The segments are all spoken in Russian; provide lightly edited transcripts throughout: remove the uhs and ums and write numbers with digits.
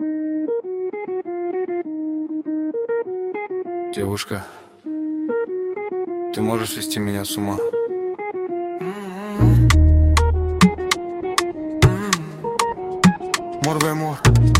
Девушка, ты можешь свести меня с ума? Mort.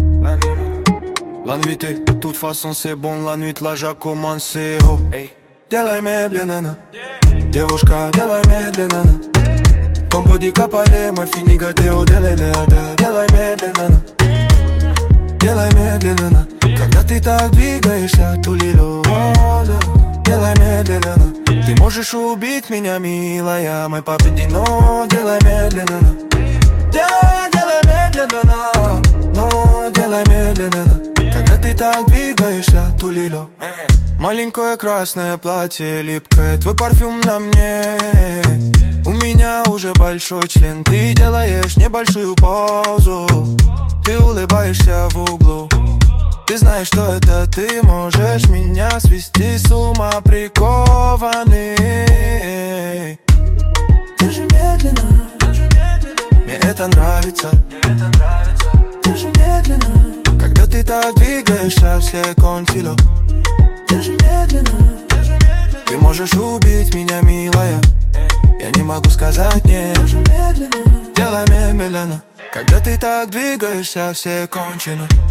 La nuit de toute façon c'est bon, la nuit là j'ai commencé. Oh, делай медленно, девушка, делай медленно. Con po' di capale ma fini гадео, делай медленно. Делай медленно. Когда ты так двигаешься, тулило, делай медленно. Ты можешь убить меня, милая, мы победим, делай медленно. Делай медленно, но делай медленно. Когда ты так двигаешься, тулило. Маленькое красное платье липкое, твой парфюм на мне. У меня уже большой член, ты делаешь небольшую паузу. Ты улыбаешься в углу. Ты знаешь, что это ты можешь меня свести с ума, прикованный. Держи медленно, мне это нравится. Держи медленно. Когда ты так двигаешься, все конфило. Держи медленно. Ты можешь убить меня, милая. Я не могу сказать нет. Держи медленно. Делай медленно. Когда ты так двигаешься, все кончено.